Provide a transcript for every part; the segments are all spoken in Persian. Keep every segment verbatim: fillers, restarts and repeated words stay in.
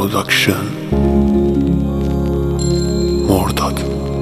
پروداکشن مرداد.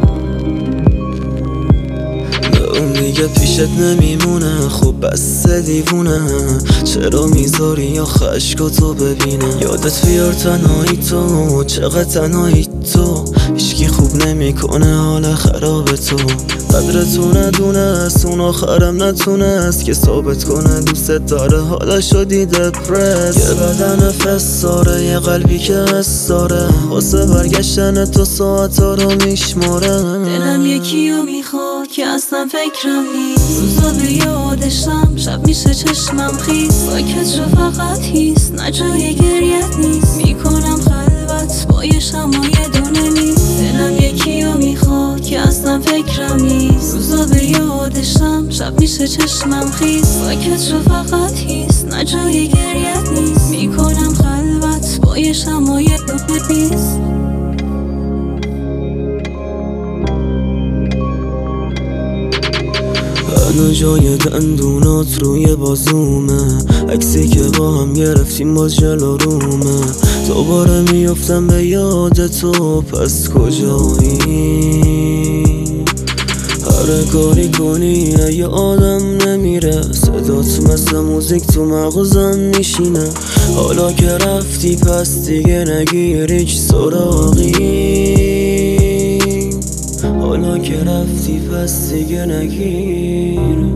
دیگه پیشت نمیمونه، خوب بس دیوونه. چرا میذاری یا خشکاتو ببینه؟ یادت بیار تنهایی تو، چقدر تنهایی تو. هیچکی خوب نمیکنه حال خراب تو. قدرتو ندونست، اون آخرم نتونست که ثابت کنه دوست داره. حالا شدی دپرس، یه بدن فساره، یه قلبی که حس داره. واسه برگشتن تو ساعتا رو میشماره. دلم یکیو میخواد که اصلا فکرم نیست. روزا به یادشم، شب میشه چشمم خیس. ساکت شو فقط هیست، نه جای گریت نیست. میکنم خلوت با یه شمای دونه نیست. دلم یکیو میخواد که اصلا فکرم نیست. روزا به یادشم، شب میشه چشمم خیس. ساکت شو فقط هیست، نه جای گریت نیست. میکنم خلوت با یه شمای دونه نیست. هنو جای دندونات روی بازومه، عکسی که با هم گرفتیم باز جلو رومه. دوباره میفتم به یاد تو، پس کجایی؟ هر کاری کنی یه آدم نمیره. صدات مثل موزیک تو مغزم میشینه. حالا که رفتی پس دیگه نگیر هیچ سراغی. حالا که رفتی پس دیگه نگیر.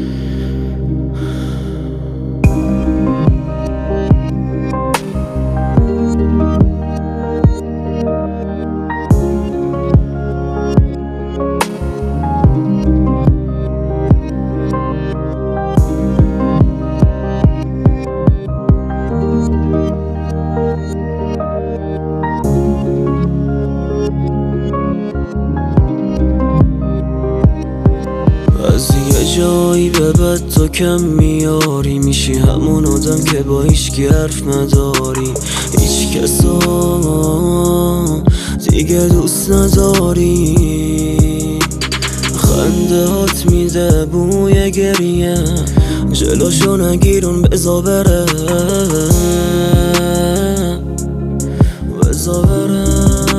از یه جایی به بعد تو کم میاری، میشی همون آدم که با هیچکی حرف نداری. هیچ کسا دیگه دوست نداری. خنده هات میده بوی گریه، جلوشو نگیرون بزا بره، بزا بره.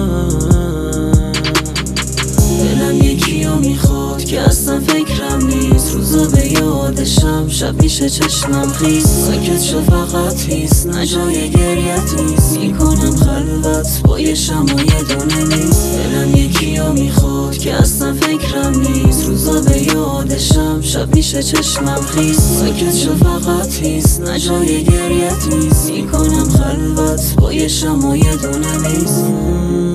دلم یکیو میخواد که اصلا فکرم نیست. روزا به یادشم، شب میشه چشمم خیس. ساکت شو فقط هیست، نه جای گریت نیست. میکنم خلوت با یه شمای دونه نیست. دلم یکیو میخواد که اصلا فکرم نیست. روزا به یادشم، شب میشه چشمم خیس. ساکت شو فقط هیست، نه جای گریت نیست. میکنم خلوت با یه شمای دونه نیست.